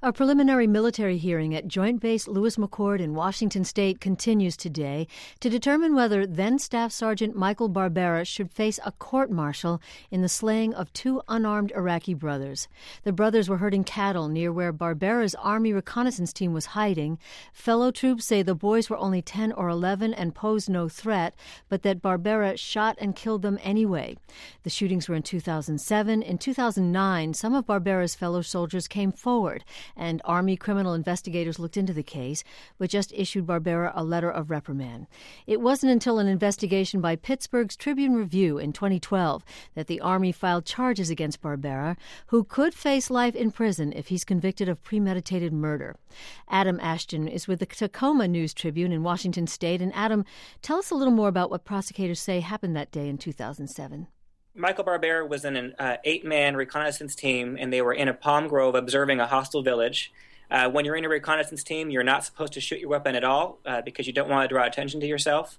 A preliminary military hearing at Joint Base Lewis McChord in Washington State continues today to determine whether then Staff Sergeant Michael Barbera should face a court-martial in the slaying of two unarmed Iraqi brothers. The brothers were herding cattle near where Barbera's Army reconnaissance team was hiding. Fellow troops say the boys were only 10 or 11 and posed no threat, but that Barbera shot and killed them anyway. The shootings were in 2007. In 2009, some of Barbera's fellow soldiers came forward, and Army criminal investigators looked into the case, but just issued Barbera a letter of reprimand. It wasn't until an investigation by Pittsburgh's Tribune-Review in 2012 that the Army filed charges against Barbera, who could face life in prison if he's convicted of premeditated murder. Adam Ashton is with the Tacoma News-Tribune in Washington State. And Adam, tell us a little more about what prosecutors say happened that day in 2007. Michael Barbera was in an 8-man reconnaissance team, and they were in a palm grove observing a hostile village. When you're in a reconnaissance team, you're not supposed to shoot your weapon at all because you don't want to draw attention to yourself.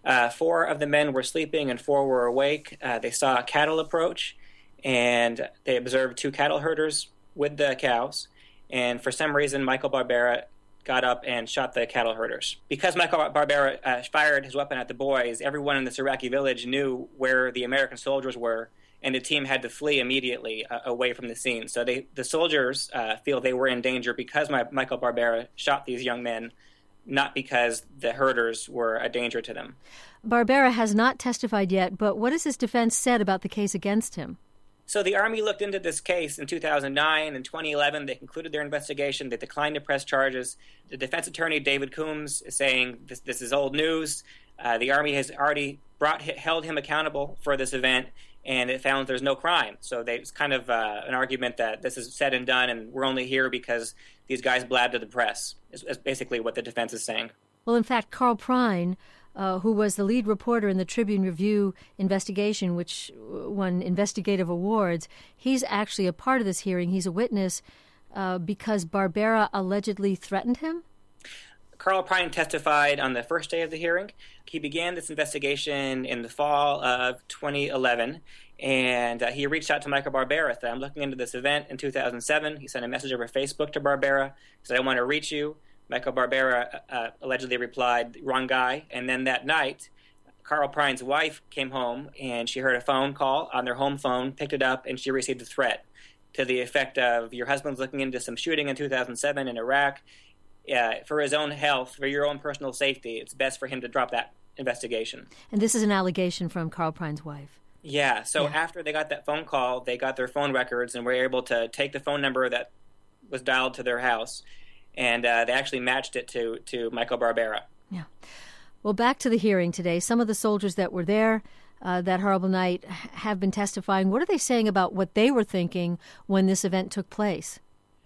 4 of the men were sleeping and 4 were awake. They saw cattle approach, and they observed 2 cattle herders with the cows. And for some reason, Michael Barbera got up and shot the cattle herders. Because Michael Barbera fired his weapon at the boys, everyone in this Iraqi village knew where the American soldiers were, and the team had to flee immediately away from the scene. So the soldiers feel they were in danger because Michael Barbera shot these young men, not because the herders were a danger to them. Barbera has not testified yet, but what has his defense said about the case against him? So the Army looked into this case in 2009 and 2011. They concluded their investigation. They declined to press charges. The defense attorney, David Coombs, is saying this is old news. The Army has already held him accountable for this event, and it found there's no crime. So it's kind of an argument that this is said and done, and we're only here because these guys blabbed to the press, is basically what the defense is saying. Well, in fact, Carl Prine, who was the lead reporter in the Tribune-Review investigation, which won investigative awards, he's actually a part of this hearing. He's a witness because Barbera allegedly threatened him? Carl Prine testified on the first day of the hearing. He began this investigation in the fall of 2011, and he reached out to Michael Barbera. Said, I'm looking into this event in 2007. He sent a message over Facebook to Barbera. He said, I want to reach you. Michael Barbera allegedly replied, wrong guy. And then that night, Carl Prine's wife came home, and she heard a phone call on their home phone, picked it up, and she received a threat to the effect of, your husband's looking into some shooting in 2007 in Iraq. For his own health, for your own personal safety, it's best for him to drop that investigation. And this is an allegation from Carl Prine's wife. Yeah, so after they got that phone call, they got their phone records and were able to take the phone number that was dialed to their house, and they actually matched it to Michael Barbera. Yeah. Well, back to the hearing today. Some of the soldiers that were there that horrible night have been testifying. What are they saying about what they were thinking when this event took place?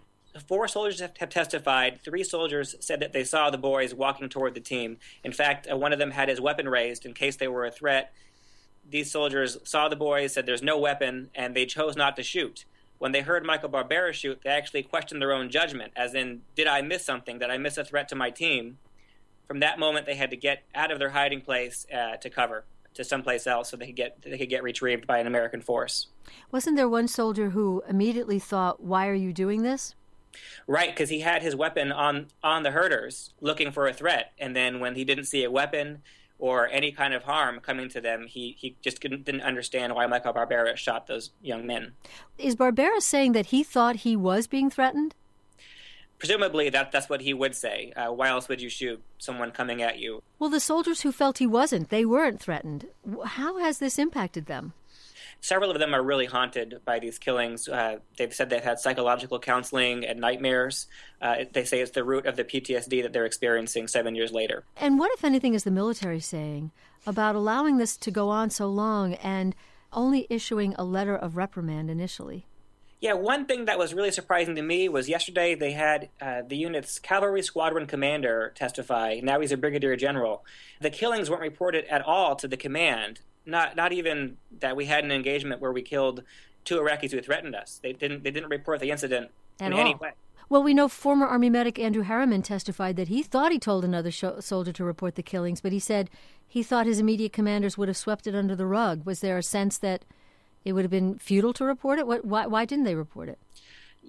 4 soldiers have testified. 3 soldiers said that they saw the boys walking toward the team. In fact, one of them had his weapon raised in case they were a threat. These soldiers saw the boys, said there's no weapon, and they chose not to shoot. When they heard Michael Barbera shoot, they actually questioned their own judgment, as in, did I miss something? Did I miss a threat to my team? From that moment, they had to get out of their hiding place to cover to someplace else so they could get retrieved by an American force. Wasn't there one soldier who immediately thought, why are you doing this? Right, because he had his weapon on the herders looking for a threat. And then when he didn't see a weapon or any kind of harm coming to them, he just didn't understand why Michael Barbera shot those young men. Is Barbera saying that he thought he was being threatened? Presumably that's what he would say. Why else would you shoot someone coming at you? Well, the soldiers who felt he wasn't, they weren't threatened. How has this impacted them? Several of them are really haunted by these killings. They've said they've had psychological counseling and nightmares. They say it's the root of the PTSD that they're experiencing 7 years later. And what, if anything, is the military saying about allowing this to go on so long and only issuing a letter of reprimand initially? Yeah, one thing that was really surprising to me was yesterday they had the unit's cavalry squadron commander testify. Now he's a brigadier general. The killings weren't reported at all to the command. Not even that we had an engagement where we killed 2 Iraqis who threatened us. They didn't report the incident in any way. Well, we know former Army medic Andrew Harriman testified that he thought he told another soldier to report the killings, but he said he thought his immediate commanders would have swept it under the rug. Was there a sense that it would have been futile to report it? Why didn't they report it?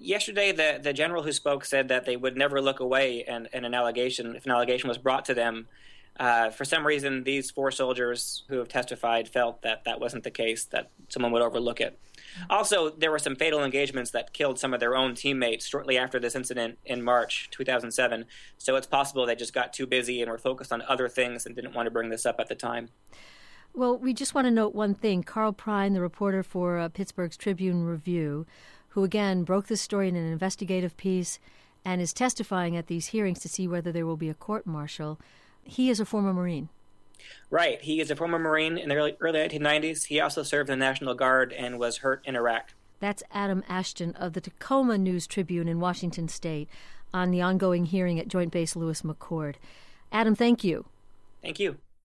Yesterday, the general who spoke said that they would never look away and if an allegation was brought to them. For some reason, these 4 soldiers who have testified felt that that wasn't the case, that someone would overlook it. Also, there were some fatal engagements that killed some of their own teammates shortly after this incident in March 2007. So it's possible they just got too busy and were focused on other things and didn't want to bring this up at the time. Well, we just want to note one thing. Carl Prine, the reporter for Pittsburgh's Tribune-Review, who again broke this story in an investigative piece and is testifying at these hearings to see whether there will be a court-martial, he is a former Marine. Right. He is a former Marine in the early 1990s. He also served in the National Guard and was hurt in Iraq. That's Adam Ashton of the Tacoma News-Tribune in Washington State on the ongoing hearing at Joint Base Lewis-McChord. Adam, thank you. Thank you.